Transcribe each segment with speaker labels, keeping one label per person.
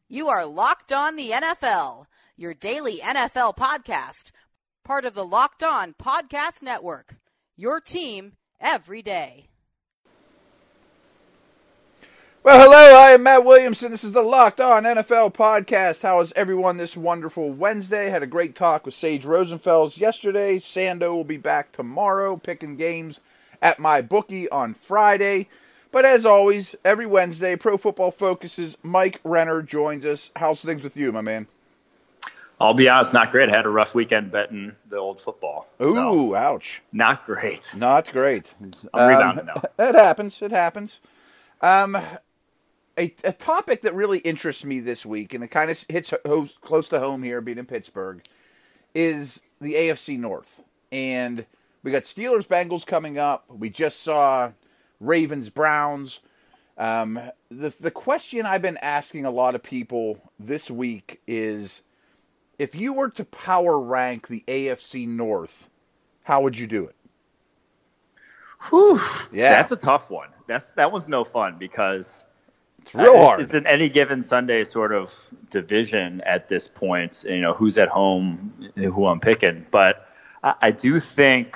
Speaker 1: You are Locked On the NFL, your daily NFL podcast, part of the Locked On Podcast Network, your team every day.
Speaker 2: Well, hello, I am Matt Williamson. This is the Locked On NFL podcast. How is everyone this wonderful Wednesday? Had a great talk with Sage Rosenfels yesterday. Sando will be back tomorrow, picking games at my bookie on Friday. But as always, every Wednesday, Pro Football Focus's Mike Renner joins us. How's things with you, my man?
Speaker 3: I'll be honest, not great. I had a rough weekend betting the old football.
Speaker 2: Ooh, ouch.
Speaker 3: Not great.
Speaker 2: Not great.
Speaker 3: I'm rebounding now.
Speaker 2: It happens. It happens. A topic that really interests me this week, and it kind of hits close to home here, being in Pittsburgh, is the AFC North. And we got Steelers-Bengals coming up. We just saw Ravens-Browns. The question I've been asking a lot of people this week is, if you were to power rank the AFC North, how would you do it?
Speaker 3: Whew.
Speaker 2: Yeah.
Speaker 3: That's a tough one. That one's no fun because
Speaker 2: it's real hard.
Speaker 3: It's an any given Sunday sort of division at this point, who's at home, who I'm picking. But I do think,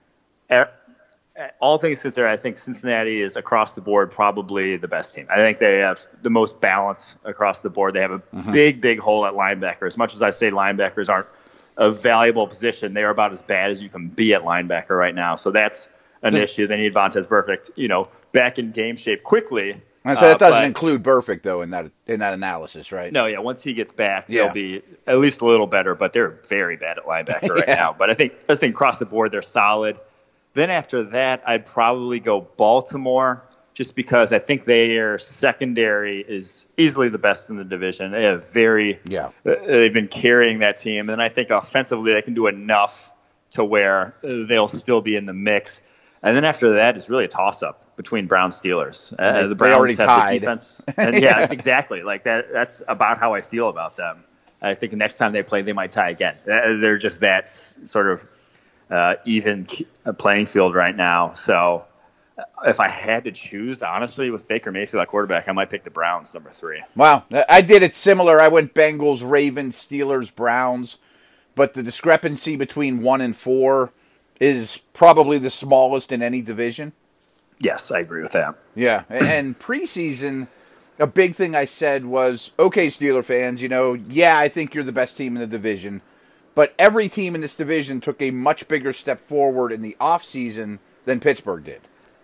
Speaker 3: all things considered, I think Cincinnati is across the board probably the best team. I think they have the most balance across the board. They have a big hole at linebacker. As much as I say linebackers aren't a valuable position, they are about as bad as you can be at linebacker right now. So that's an issue. They need Vontaze Burfict, back in game shape quickly.
Speaker 2: And so that doesn't include Burfict, though, in that analysis, right?
Speaker 3: No, yeah. Once he gets back, they'll be at least a little better, but they're very bad at linebacker right now. But I think across the board, they're solid. Then after that, I'd probably go Baltimore, just because I think their secondary is easily the best in the division. They have they've been carrying that team. And I think offensively they can do enough to where they'll still be in the mix. And then after that, it's really a toss-up between Browns-Steelers. The Browns have the defense. And that's exactly. Like that's about how I feel about them. I think the next time they play, they might tie again. They're just that sort of even playing field right now. So if I had to choose, honestly, with Baker Mayfield at quarterback, I might pick the Browns, number 3.
Speaker 2: Wow. I did it similar. I went Bengals, Ravens, Steelers, Browns. But the discrepancy between 1 and 4 is probably the smallest in any division.
Speaker 3: Yes, I agree with that.
Speaker 2: Yeah. And preseason, a big thing I said was, okay, Steeler fans, I think you're the best team in the division. But every team in this division took a much bigger step forward in the offseason than Pittsburgh did.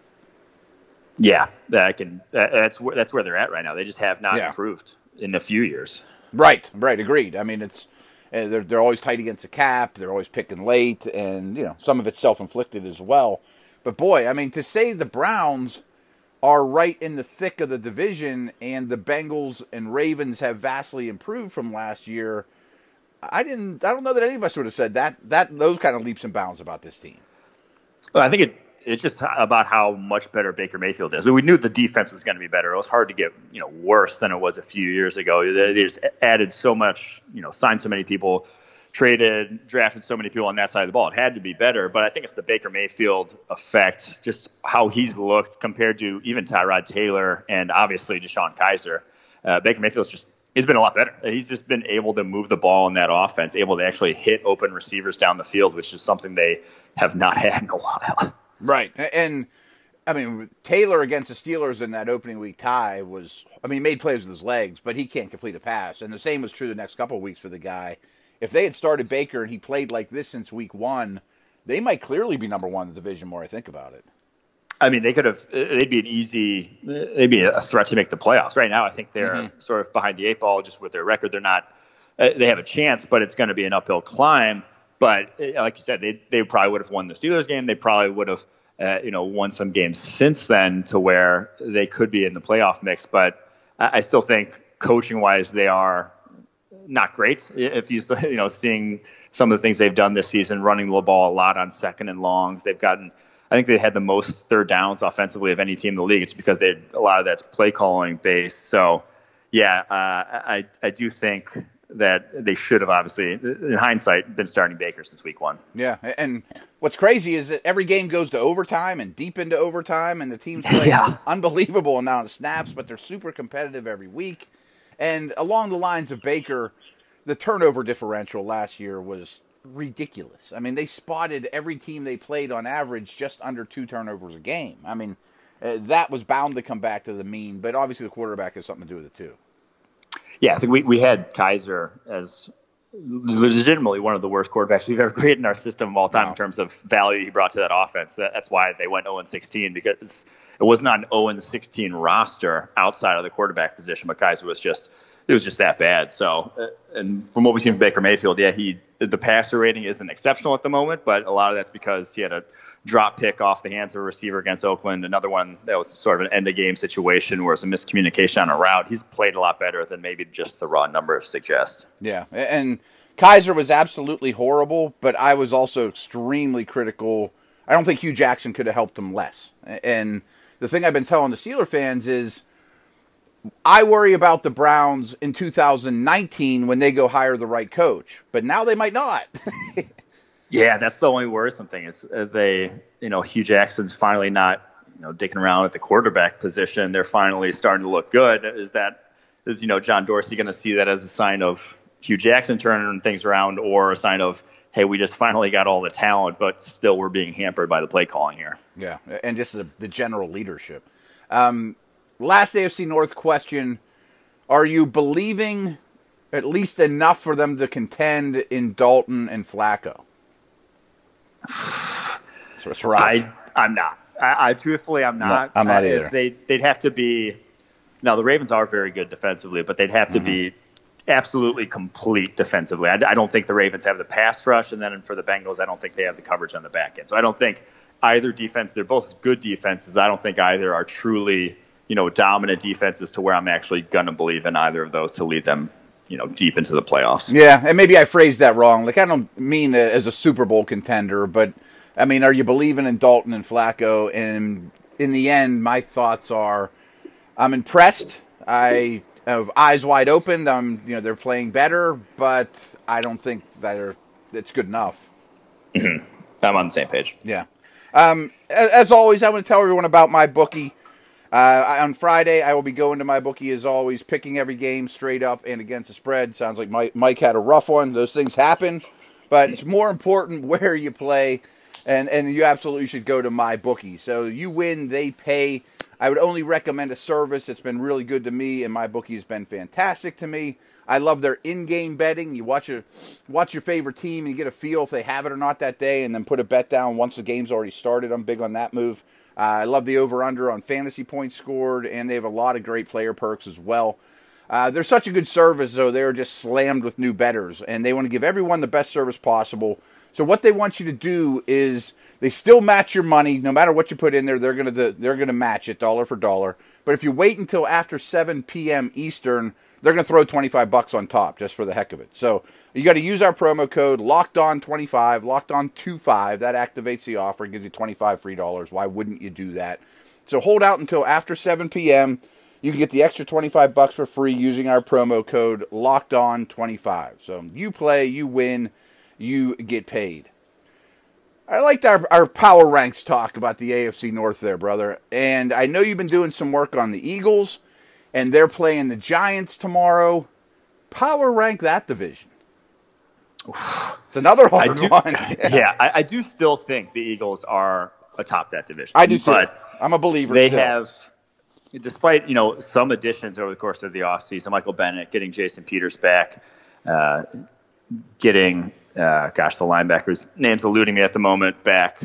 Speaker 3: Yeah, that's where they're at right now. They just have not improved in a few years.
Speaker 2: Right, agreed. I mean, they're always tight against the cap. They're always picking late, and some of it's self-inflicted as well. But boy, I mean, to say the Browns are right in the thick of the division and the Bengals and Ravens have vastly improved from last year, I don't know that any of us would have said those kind of leaps and bounds about this team.
Speaker 3: Well, I think it's just about how much better Baker Mayfield is. We knew the defense was going to be better. It was hard to get worse than it was a few years ago. They just added so much, signed so many people, traded, drafted so many people on that side of the ball. It had to be better, but I think it's the Baker Mayfield effect, just how he's looked compared to even Tyrod Taylor and obviously Deshaun Kaiser. Baker Mayfield's he's been a lot better. He's just been able to move the ball in that offense, able to actually hit open receivers down the field, which is something they have not had in a while.
Speaker 2: Right. And, I mean, Taylor against the Steelers in that opening week tie made plays with his legs, but he can't complete a pass. And the same was true the next couple of weeks for the guy. If they had started Baker and he played like this since week 1, they might clearly be number 1 in the division more I think about it.
Speaker 3: I mean, they'd be a threat to make the playoffs. Right now, I think they're sort of behind the 8 ball just with their record. They're not, they have a chance, but it's going to be an uphill climb. But like you said, they probably would have won the Steelers game. They probably would have, won some games since then to where they could be in the playoff mix. But I still think coaching wise, they are not great. If you seeing some of the things they've done this season, running the ball a lot on second and longs, I think they had the most third downs offensively of any team in the league. It's because a lot of that's play calling based. So, I do think that they should have obviously, in hindsight, been starting Baker since week 1.
Speaker 2: Yeah, and what's crazy is that every game goes to overtime and deep into overtime, and the teams play an unbelievable amount of snaps, but they're super competitive every week. And along the lines of Baker, the turnover differential last year was ridiculous. I mean, they spotted every team they played on average just under 2 turnovers a game. I mean, that was bound to come back to the mean, but obviously the quarterback has something to do with it too.
Speaker 3: Yeah, I think we had Kaiser as legitimately one of the worst quarterbacks we've ever created in our system of all time in terms of value he brought to that offense. That's why they went 0-16, because it was not an 0-16 roster outside of the quarterback position, but Kaiser was just that bad. So, and from what we've seen from Baker Mayfield, the passer rating isn't exceptional at the moment, but a lot of that's because he had a drop pick off the hands of a receiver against Oakland. Another one that was sort of an end-of-game situation where it's a miscommunication on a route. He's played a lot better than maybe just the raw numbers suggest.
Speaker 2: Yeah, and Kaiser was absolutely horrible, but I was also extremely critical. I don't think Hugh Jackson could have helped him less. And the thing I've been telling the Steeler fans is I worry about the Browns in 2019 when they go hire the right coach, but now they might not.
Speaker 3: Yeah, that's the only worrisome thing is Hugh Jackson's finally not, dicking around at the quarterback position. They're finally starting to look good. Is John Dorsey going to see that as a sign of Hugh Jackson turning things around, or a sign of, hey, we just finally got all the talent, but still we're being hampered by the play calling here?
Speaker 2: Yeah, and just the general leadership. Last AFC North question, are you believing at least enough for them to contend in Dalton and Flacco? So it's rough.
Speaker 3: I'm not. I truthfully, I'm not.
Speaker 2: I'm not either.
Speaker 3: They'd have to be. Now, the Ravens are very good defensively, but they'd have to be absolutely complete defensively. I don't think the Ravens have the pass rush, and then for the Bengals, I don't think they have the coverage on the back end. So I don't think either defense. They're both good defenses. I don't think either are truly dominant defenses to where I'm actually going to believe in either of those to lead them deep into the playoffs.
Speaker 2: Yeah, and maybe I phrased that wrong. Like, I don't mean it as a Super Bowl contender, but, I mean, are you believing in Dalton and Flacco? And in the end, my thoughts are, I'm impressed. I have eyes wide open. They're playing better, but I don't think it's good enough.
Speaker 3: Mm-hmm. I'm on the same page.
Speaker 2: Yeah. As always, I want to tell everyone about my bookie. On Friday, I will be going to my bookie as always, picking every game straight up and against the spread. Sounds like Mike had a rough one. Those things happen, but it's more important where you play, and you absolutely should go to my bookie. So you win, they pay. I would only recommend a service that's been really good to me, and my bookie has been fantastic to me. I love their in-game betting. You watch your favorite team, and you get a feel if they have it or not that day, and then put a bet down once the game's already started. I'm big on that move. I love the over-under on fantasy points scored, and they have a lot of great player perks as well. They're such a good service, though. They're just slammed with new bettors, and they want to give everyone the best service possible. So what they want you to do is they still match your money. No matter what you put in there, they're gonna match it dollar for dollar. But if you wait until after 7 p.m. Eastern, they're going to throw $25 on top just for the heck of it. So you got to use our promo code LOCKEDON25, LOCKEDON25. That activates the offer and gives you $25 free dollars. Why wouldn't you do that? So hold out until after 7 p.m. You can get the extra $25 for free using our promo code LOCKEDON25. So you play, you win, you get paid. I liked our power ranks talk about the AFC North there, brother. And I know you've been doing some work on the Eagles, and they're playing the Giants tomorrow. Power rank that division. It's another hard one.
Speaker 3: Yeah, I do still think the Eagles are atop that division.
Speaker 2: I do too. But I'm a believer.
Speaker 3: They have, despite some additions over the course of the offseason, Michael Bennett, getting Jason Peters back, getting the linebacker's name's eluding me at the moment back.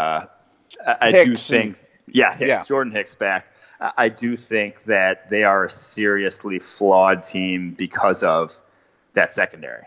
Speaker 3: I do think, Hicks, Jordan Hicks back. I do think that they are a seriously flawed team because of that secondary.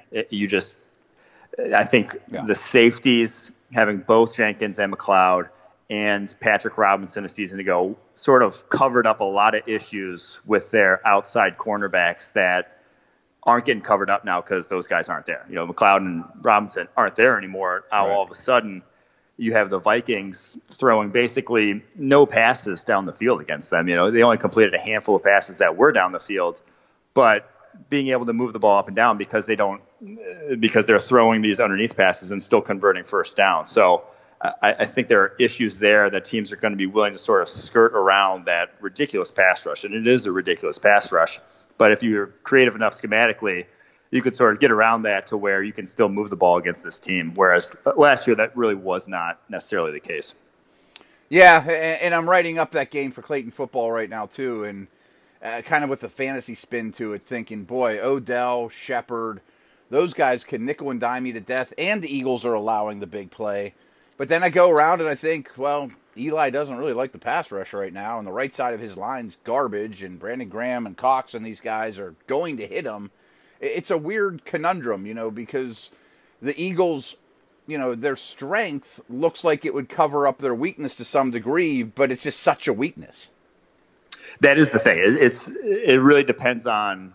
Speaker 3: I think the safeties, having both Jenkins and McLeod and Patrick Robinson a season ago, sort of covered up a lot of issues with their outside cornerbacks that aren't getting covered up now because those guys aren't there. McLeod and Robinson aren't there anymore. Now all of a sudden, you have the Vikings throwing basically no passes down the field against them. They only completed a handful of passes that were down the field, but being able to move the ball up and down because they're throwing these underneath passes and still converting first down. So I think there are issues there that teams are going to be willing to sort of skirt around that ridiculous pass rush, and it is a ridiculous pass rush. But if you're creative enough schematically, you could sort of get around that to where you can still move the ball against this team. Whereas last year, that really was not necessarily the case.
Speaker 2: Yeah, and I'm writing up that game for Clayton football right now, too, and kind of with the fantasy spin to it, thinking, boy, Odell, Shepard, those guys can nickel and dime you to death, and the Eagles are allowing the big play. But then I go around and I think, well, Eli doesn't really like the pass rush right now, and the right side of his line's garbage, and Brandon Graham and Cox and these guys are going to hit him. It's a weird conundrum, because the Eagles, their strength looks like it would cover up their weakness to some degree, but it's just such a weakness.
Speaker 3: That is the thing. It really depends on.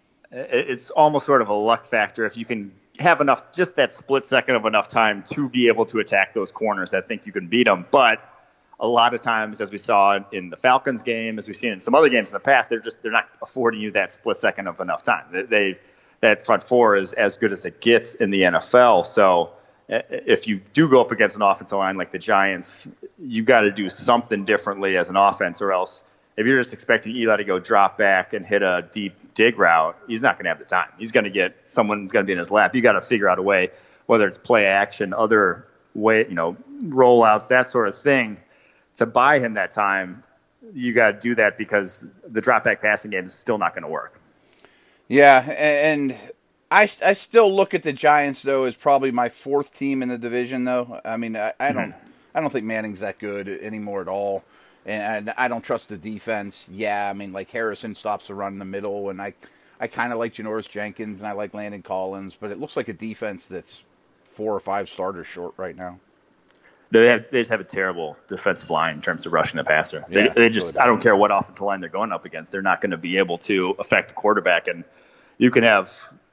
Speaker 3: It's almost sort of a luck factor. If you can have enough, just that split second of enough time to be able to attack those corners, I think you can beat them. But a lot of times, as we saw in the Falcons game, as we've seen in some other games in the past, they're not affording you that split second of enough time. That front four is as good as it gets in the NFL. So if you do go up against an offensive line like the Giants, you got to do something differently as an offense, or else if you're just expecting Eli to go drop back and hit a deep dig route, he's not going to have the time. He's going to get someone's going to be in his lap. You got to figure out a way, whether it's play action, other way, rollouts, that sort of thing, to buy him that time. You got to do that because the drop back passing game is still not going to work. Yeah,
Speaker 2: and I still look at the Giants though as probably my fourth team in the division though. I mean, I don't think Manning's that good anymore at all. And I don't trust the defense. Yeah, I mean, like Harrison stops the run in the middle, and I kind of like Janoris Jenkins, and I like Landon Collins, but it looks like a defense that's 4 or 5 starters short right now.
Speaker 3: They just have a terrible defensive line in terms of rushing the passer.
Speaker 2: Yeah,
Speaker 3: they just I don't care what offensive line they're going up against, they're not going to be able to affect the quarterback. And you can have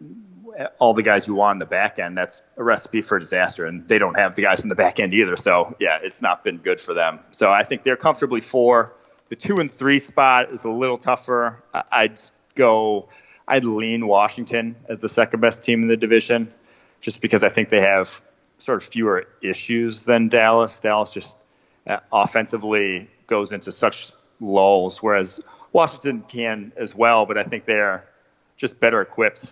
Speaker 3: all the guys you want in the back end. That's a recipe for disaster, and they don't have the guys in the back end either. So yeah, it's not been good for them. So I think they're comfortably 4. The 2 and 3 spot is a little tougher. I'd lean Washington as the second best team in the division, just because I think they have sort of fewer issues than Dallas. Dallas just offensively goes into such lulls, whereas Washington can as well, but I think they're just better equipped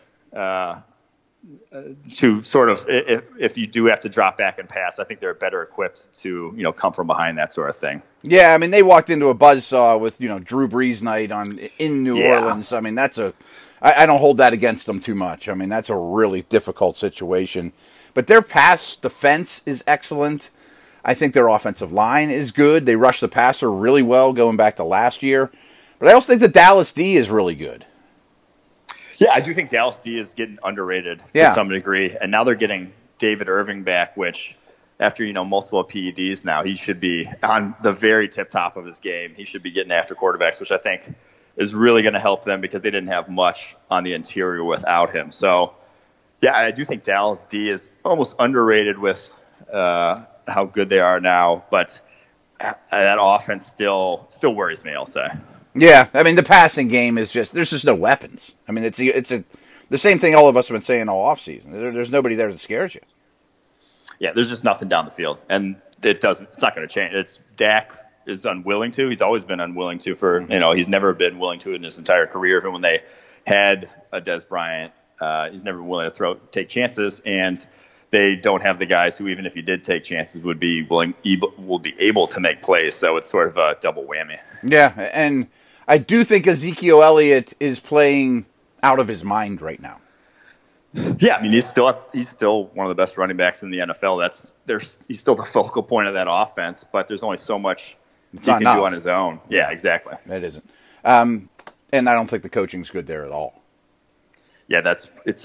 Speaker 3: to sort of, if you do have to drop back and pass, I think they're better equipped to, come from behind, that sort of thing.
Speaker 2: Yeah, I mean, they walked into a buzzsaw with, Drew Brees night in New Orleans. I mean, I don't hold that against them too much. I mean, that's a really difficult situation. But their pass defense is excellent. I think their offensive line is good. They rush the passer really well going back to last year. But I also think the Dallas D is really good.
Speaker 3: Yeah, I do think Dallas D is getting underrated to some degree. And now they're getting David Irving back, which after, multiple PEDs now, he should be on the very tip-top of his game. He should be getting after quarterbacks, which I think is really going to help them because they didn't have much on the interior without him. So, yeah, I do think Dallas D is almost underrated with how good they are now, but that offense still worries me, I'll say.
Speaker 2: Yeah, I mean, the passing game is there's just no weapons. I mean, it's the same thing all of us have been saying all offseason. There's nobody there that scares you.
Speaker 3: Yeah, there's just nothing down the field, and it's not going to change. It's Dak is unwilling to. He's always been unwilling to he's never been willing to in his entire career. Even when they had a Dez Bryant, he's never willing to take chances, and they don't have the guys who, even if you did take chances, would be able to make plays. So it's sort of a double whammy.
Speaker 2: Yeah, and I do think Ezekiel Elliott is playing out of his mind right now.
Speaker 3: Yeah, I mean, he's still one of the best running backs in the NFL. He's still the focal point of that offense, but there's only so much he can do on his own. Yeah, exactly.
Speaker 2: It isn't. And I don't think the coaching's good there at all.
Speaker 3: Yeah,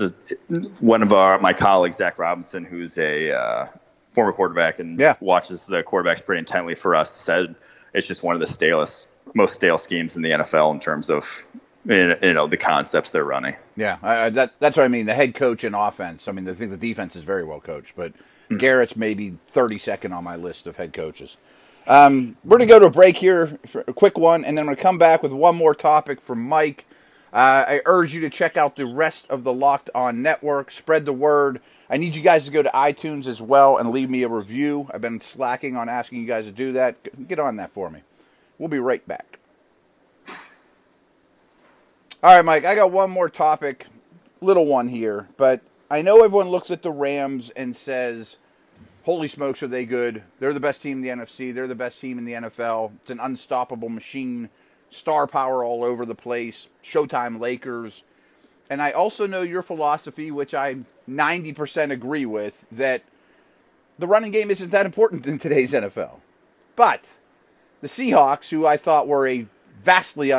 Speaker 3: one of my colleagues, Zach Robinson, who's a former quarterback and watches the quarterbacks pretty intently for us, said it's just one of the most stale schemes in the NFL in terms of the concepts they're running.
Speaker 2: Yeah, that's what I mean. The head coach and offense. I mean, I think the defense is very well coached, but Garrett's maybe 32nd on my list of head coaches. We're going to go to a break here, for a quick one, and then I'm going to come back with one more topic from Mike. I urge you to check out the rest of the Locked On Network. Spread the word. I need you guys to go to iTunes as well and leave me a review. I've been slacking on asking you guys to do that. Get on that for me. We'll be right back. All right, Mike, I got one more topic, little one here, but I know everyone looks at the Rams and says, holy smokes, are they good? They're the best team in the NFC. They're the best team in the NFL. It's an unstoppable machine, star power all over the place, Showtime Lakers. And I also know your philosophy, which I 90% agree with, that the running game isn't that important in today's NFL. But the Seahawks, who I thought were a vastly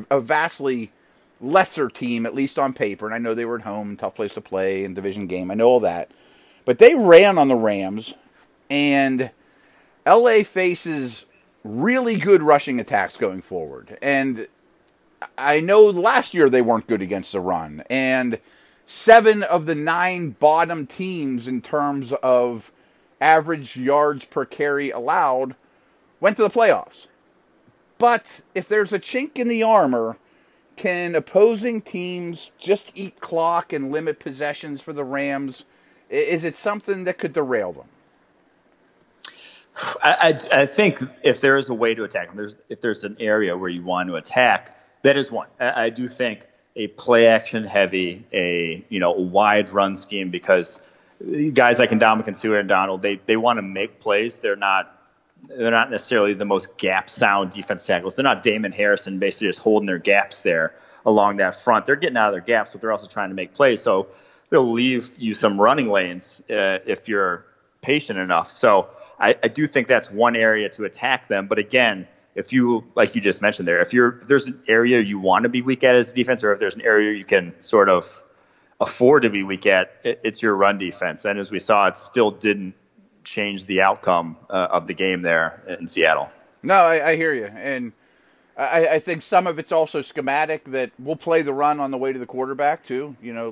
Speaker 2: lesser team, at least on paper, and I know they were at home, tough place to play, and division game, I know all that, but they ran on the Rams, and LA faces really good rushing attacks going forward. And I know last year they weren't good against the run, and 7 of the 9 bottom teams in terms of average yards per carry allowed went to the playoffs. But if there's a chink in the armor, can opposing teams just eat clock and limit possessions for the Rams? Is it something that could derail them?
Speaker 3: I think if there is a way to attack them, if there's an area where you want to attack, that is one. I do think a play action heavy, a wide run scheme, because guys like Ndamukong Suh and Donald, they want to make plays. They're not necessarily the most gap sound defense tackles. They're not Damon Harrison basically just holding their gaps there along that front. They're getting out of their gaps, but they're also trying to make plays. So they'll leave you some running lanes if you're patient enough. So I do think that's one area to attack them. But again, if you, like you just mentioned there, if there's an area you want to be weak at as a defense, or if there's an area you can sort of afford to be weak at, it's your run defense. And as we saw, it still didn't change the outcome of the game there in Seattle.
Speaker 2: No, I hear you. And I think some of it's also schematic, that we'll play the run on the way to the quarterback too.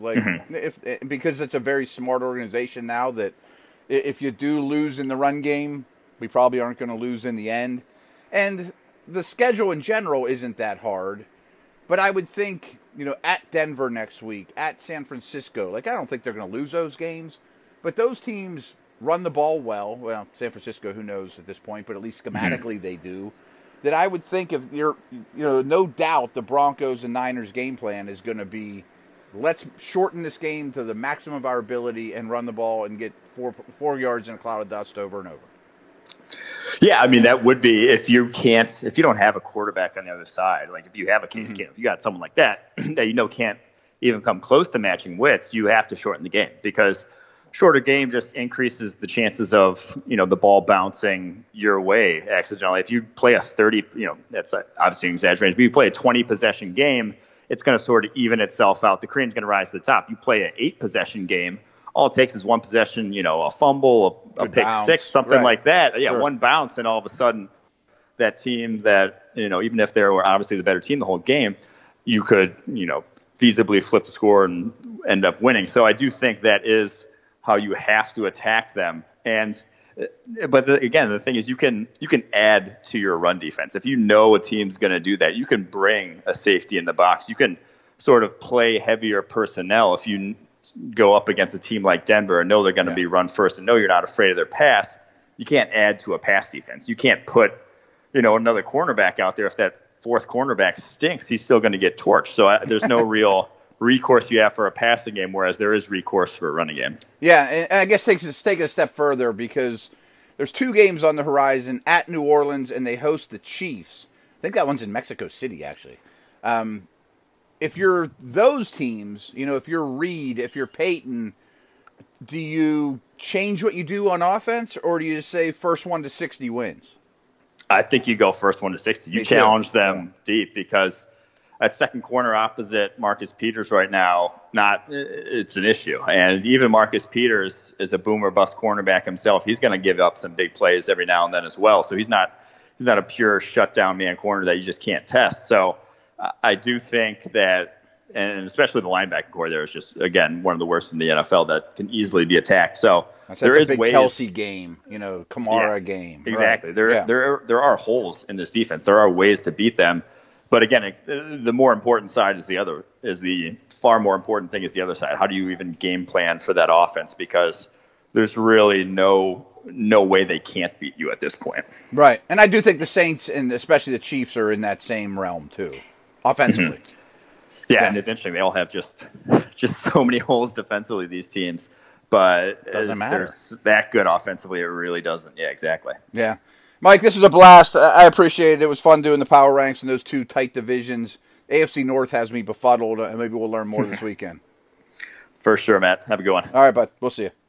Speaker 2: Because it's a very smart organization now, that if you do lose in the run game, we probably aren't going to lose in the end. And the schedule in general isn't that hard. But I would think, at Denver next week, at San Francisco, I don't think they're going to lose those games. But those teams run the ball well. Well, San Francisco, who knows at this point, but at least schematically they do. That I would think if you're, no doubt the Broncos and Niners game plan is going to be, let's shorten this game to the maximum of our ability and run the ball and get 4 yards in a cloud of dust over and over.
Speaker 3: Yeah, I mean, that would be if you don't have a quarterback on the other side, like if you have a Case Keenum, if you got someone like that can't even come close to matching Wits, you have to shorten the game, because shorter game just increases the chances of, the ball bouncing your way accidentally. If you play a 30, that's obviously an exaggeration, but you play a 20 possession game, it's going to sort of even itself out. The cream's going to rise to the top. You play an 8 possession game, all it takes is one possession, a fumble, a pick bounce. 6, something like that. Yeah, sure. One bounce, and all of a sudden that team that, even if they were obviously the better team the whole game, you could, feasibly flip the score and end up winning. So I do think that is how you have to attack them. But the thing is, you can add to your run defense. If you know a team's going to do that, you can bring a safety in the box. You can sort of play heavier personnel if you go up against a team like Denver and know they're going to be run first and know you're not afraid of their pass. You can't add to a pass defense. You can't put, another cornerback out there. If that 4th cornerback stinks, he's still going to get torched. So there's no real recourse you have for a passing game, whereas there is recourse for a running game.
Speaker 2: Yeah, and I guess take it a step further, because there's 2 games on the horizon at New Orleans, and they host the Chiefs. I think that one's in Mexico City, actually. If you're those teams, if you're Reed, if you're Peyton, do you change what you do on offense, or do you just say first 1 to 60 wins?
Speaker 3: I think you go first 1 to 60. You challenge them deep, because at second corner opposite Marcus Peters right now, it's an issue. And even Marcus Peters is a boom or bust cornerback himself. He's going to give up some big plays every now and then as well. So he's not a pure shutdown man corner that you just can't test. So I do think that, and especially the linebacking core there is just, again, one of the worst in the NFL that can easily be attacked. So there is
Speaker 2: a big
Speaker 3: ways.
Speaker 2: Kelsey game, Kamara game.
Speaker 3: Exactly.
Speaker 2: Right.
Speaker 3: There are holes in this defense. There are ways to beat them. But again, the more important side is the far more important thing is the other side. How do you even game plan for that offense? Because there's really no way they can't beat you at this point.
Speaker 2: Right. And I do think the Saints and especially the Chiefs are in that same realm too, offensively.
Speaker 3: Yeah, and it's interesting. They all have just so many holes defensively, these teams. But
Speaker 2: doesn't matter.
Speaker 3: They're that good offensively, it really doesn't. Yeah, exactly.
Speaker 2: Yeah. Mike, this was a blast. I appreciate it. It was fun doing the power ranks in those two tight divisions. AFC North has me befuddled, and maybe we'll learn more this weekend.
Speaker 3: For sure, Matt. Have a good one.
Speaker 2: All right, bud. We'll see you.